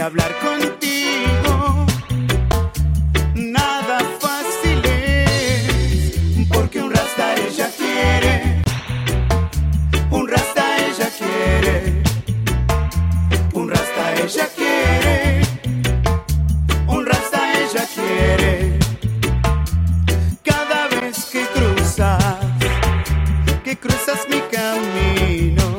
hablar contigo. Nada fácil es, porque un rasta ella quiere. Un rasta ella quiere. Un rasta ella quiere. Un rasta ella quiere. Cada vez que cruzas mi camino,